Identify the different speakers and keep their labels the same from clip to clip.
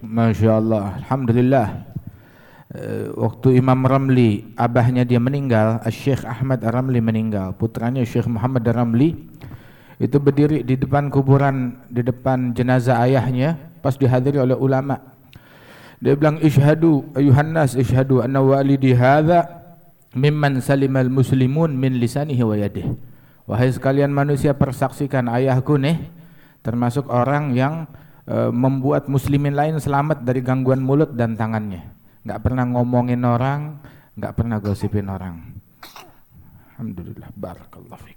Speaker 1: Masya Allah, Alhamdulillah. Waktu Imam Ramli, abahnya dia meninggal, Syekh Ahmad Ramli meninggal, putranya Syekh Muhammad Ramli itu berdiri di depan kuburan, di depan jenazah ayahnya, pas dihadiri oleh ulama. Dia bilang, "Ishhadu ayuhan nas, ishhadu anna walidi hadza mimman salimal muslimun min lisanihi wa yadihi." Wahai sekalian manusia, persaksikan ayahku nih termasuk orang yang membuat muslimin lain selamat dari gangguan mulut dan tangannya. Enggak pernah ngomongin orang, enggak pernah gosipin orang. Alhamdulillah, barakallahu fiik.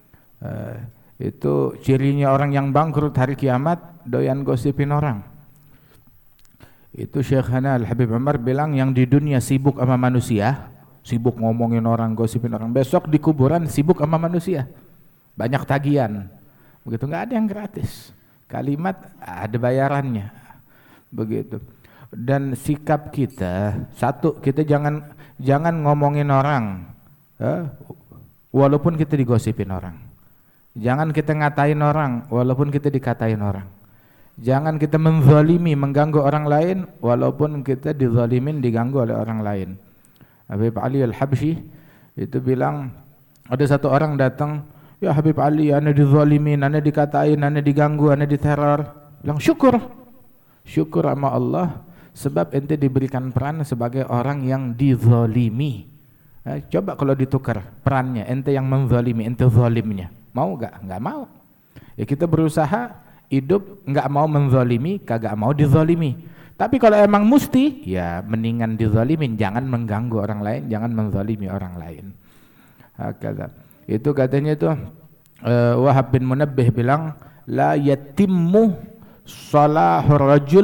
Speaker 1: Itu cirinya orang yang bangkrut hari kiamat, doyan gosipin orang. Itu Syekhana Al-Habib Umar bilang, yang di dunia sibuk sama manusia, sibuk ngomongin orang, gosipin orang, besok di kuburan sibuk sama manusia. Banyak tagihan. Begitu, enggak ada yang gratis. Kalimat ada bayarannya. Begitu. Dan sikap kita, satu, kita jangan ngomongin orang, walaupun kita digosipin orang. Jangan kita ngatain orang, walaupun kita dikatain orang. Jangan kita menzalimi, mengganggu orang lain, walaupun kita dizalimin, diganggu oleh orang lain. Habib Ali Al-Habsyi itu bilang, ada satu orang datang, "Ya Habib Ali, ana dizalimin, ana dikatain, ana diganggu, ana diteror." Bilang, syukur sama Allah, sebab ente diberikan peran sebagai orang yang dizalimi. Coba kalau ditukar perannya, ente yang menzalimi, ente zalimnya, mau gak? Gak mau. Ya kita berusaha hidup gak mau menzalimi, kagak mau dizalimi. Tapi kalau emang mesti, ya mendingan dizalimin, jangan mengganggu orang lain, jangan menzalimi orang lain. Itu katanya tuh Wahab bin Munabbih bilang, la yatimmu salahur rajul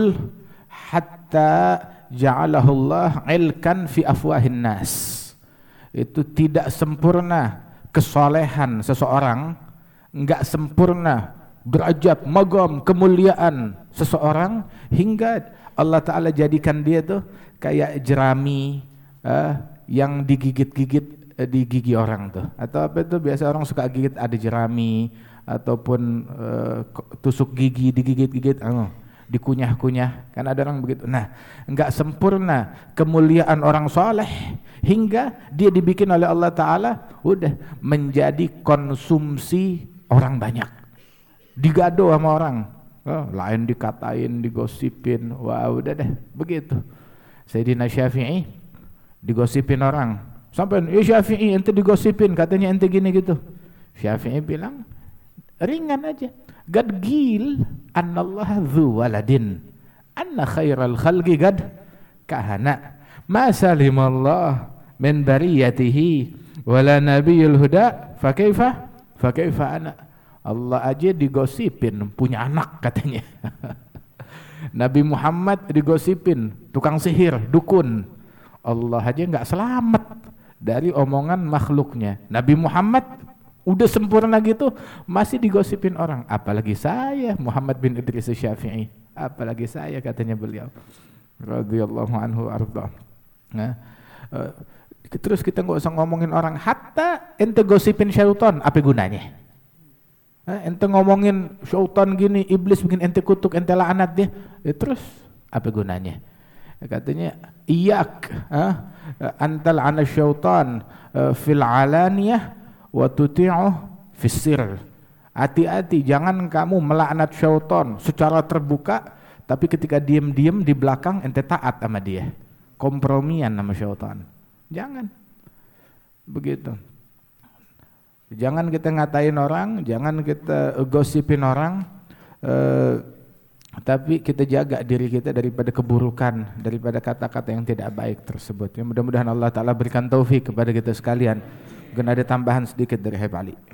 Speaker 1: hatta ja'alahu Allah ilkan fi afwahin nas. Itu tidak sempurna kesolehan seseorang, enggak sempurna derajat, magam, kemuliaan seseorang hingga Allah Ta'ala jadikan dia tuh kayak jerami yang digigit-gigit di gigi orang tuh. Atau apa itu, biasa orang suka gigit, ada jerami ataupun tusuk gigi, digigit-gigit, dikunyah-kunyah, kan ada orang begitu. Nah, enggak sempurna kemuliaan orang soleh hingga dia dibikin oleh Allah Ta'ala udah menjadi konsumsi orang banyak, digado sama orang, lain dikatain, digosipin, wah udah deh begitu. Sayyidina Syafi'i digosipin orang, sampai ya Syafi'i ente digosipin, katanya ente gini gitu. Syafi'i bilang ringan aja, gad gil annallaha dzu waladin anna khairal khalqi gad kahana ma salimallah min bariyatihi wala nabiyul huda fa kaifa ana. Allah aja digosipin punya anak katanya. Nabi Muhammad digosipin tukang sihir, dukun. Allah aja enggak selamat dari omongan makhluknya. Nabi Muhammad udah sempurna gitu masih digosipin orang, apalagi saya Muhammad bin Idris Syafi'i, apalagi saya, katanya beliau radhiyallahu anhu arda. Nah, terus kita nggak usah ngomongin orang, hatta ente gosipin syaitan, apa gunanya? Ente ngomongin syaitan gini, iblis bikin ente kutuk, ente laknat dia, terus apa gunanya? Katanya iyak antal ana syaitan fil alaniyah wa tuti'uh fis sirr. Hati-hati, jangan kamu melaknat syaitan secara terbuka, tapi ketika diam-diam di belakang ente taat sama dia, kompromian sama syaitan. Jangan begitu. Jangan kita ngatain orang, jangan kita gosipin orang, tapi kita jaga diri kita daripada keburukan, daripada kata-kata yang tidak baik tersebut. Ya, mudah-mudahan Allah Ta'ala berikan taufik kepada kita sekalian. Mungkin ada tambahan sedikit dari Habib Ali.